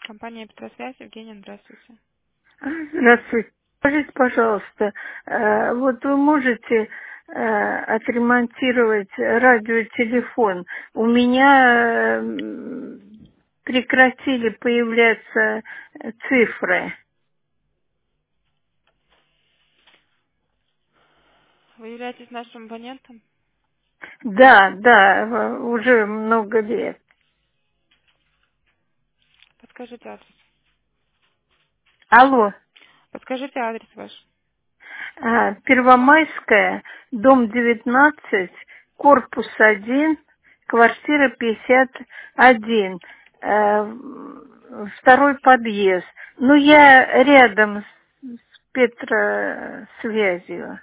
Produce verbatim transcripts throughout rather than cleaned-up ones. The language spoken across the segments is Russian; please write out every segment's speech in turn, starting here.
Компания «Петросвязь», Евгения, здравствуйте. Здравствуйте. Скажите, пожалуйста, э, вот вы можете э, отремонтировать радиотелефон? У меня э, прекратили появляться э, цифры. Вы являетесь нашим абонентом? Да, да, в- уже много лет. Подскажите адрес. Алло, Подскажите адрес ваш. а, Первомайская, дом девятнадцать, корпус один, квартира пятьдесят один, э, второй подъезд. Ну, я рядом с с Петросвязью,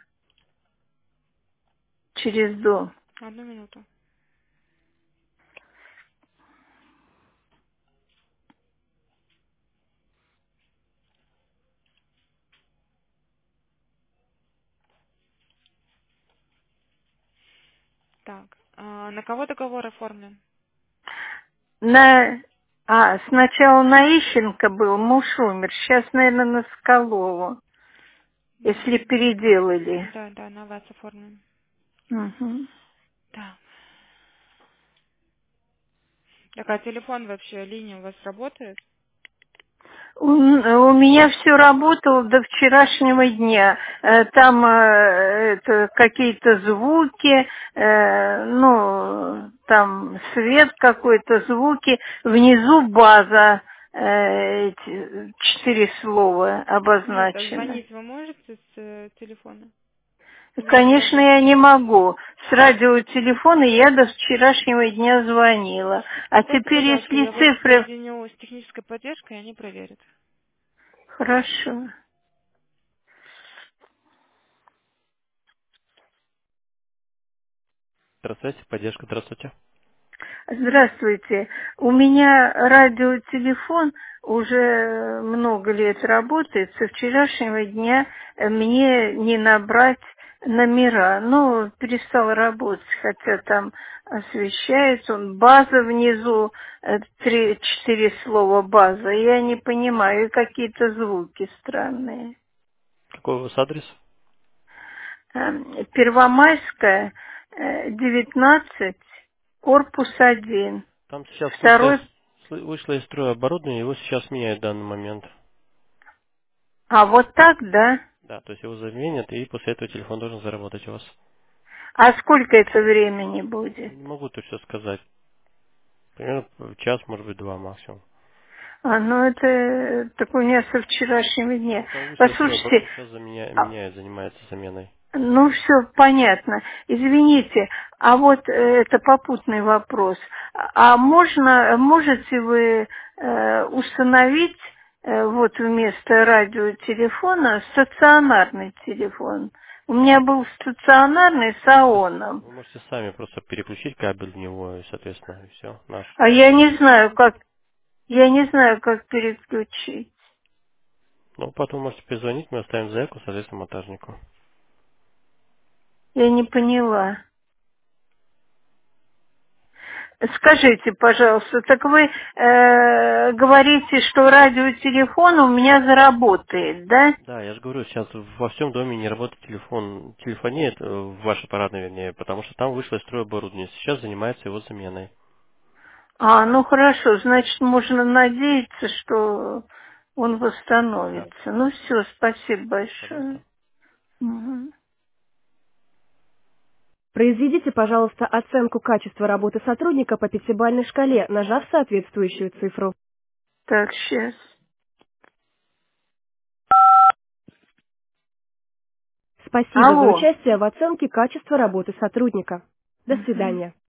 через дом. Одну минуту. Так, а, на кого договор оформлен? На, а, сначала на Ищенко был, муж умер, сейчас, наверное, на Соколову, если М, переделали. Да, да, на вас оформлен. Мгм. Так. Так, а телефон вообще, линия у вас работает? У, у меня все работало до вчерашнего дня. Э, Там э, это, какие-то звуки, э, ну, там свет какой-то, звуки. Внизу база, э, эти четыре слова Нет, а обозначены. звонить вы можете с э, телефона? Или он не Конечно, я работает? не могу. С радиотелефона я до вчерашнего дня звонила. А Постойте, теперь, пожалуйста, если я вас цифры... соединю с технической поддержкой, и они проверят. Хорошо. Здравствуйте, поддержка, здравствуйте. Здравствуйте. У меня радиотелефон уже много лет работает. Со вчерашнего дня мне не набрать номера. Ну, перестал работать, хотя там освещается он. База внизу, э, три-четыре слова база. Я не понимаю, и какие-то звуки странные. Какой у вас адрес? Эм, Первомайская, э, девятнадцать, корпус один. Там сейчас вышло из, Второй. сли- вышло из строя оборудование, его сейчас меняют в данный момент. А вот так, да? Да, то есть его заменят, и после этого телефон должен заработать у вас. А сколько это времени будет? Не могу точно сказать. Примерно в час, может быть, два максимум. А, ну это так у меня со вчерашнего дня. Ну, там вышло из строя Послушайте, оборудование, сейчас заменя- а, меняет, занимается заменой. ну все понятно. Извините, а вот э, это попутный вопрос. А можно, можете вы э, установить э, вот вместо радиотелефона стационарный телефон? У меня был стационарный с Вы можете, с- АОНом. вы можете сами просто переключить кабель в него, и, соответственно, и все. Наш. А я не знаю, как я не знаю, как переключить. Ну, потом можете перезвонить, мы оставим заявку, соответственно, монтажнику. Я не поняла. Скажите, пожалуйста, так вы э, говорите, что радиотелефон у меня заработает, да? Да, я же говорю, сейчас во всем доме не работает телефон, телефония, это, э, ваш аппарат, вернее, потому что там вышло из строя оборудование. Сейчас занимается его заменой. А, ну хорошо, значит, можно надеяться, что он Да, восстановится. Ну все, спасибо большое. пожалуйста. Мгм. Произведите, пожалуйста, оценку качества работы сотрудника по пятибалльной шкале, нажав соответствующую цифру. Так, сейчас. Спасибо за Алло. участие в оценке качества работы сотрудника. До Мгм. свидания.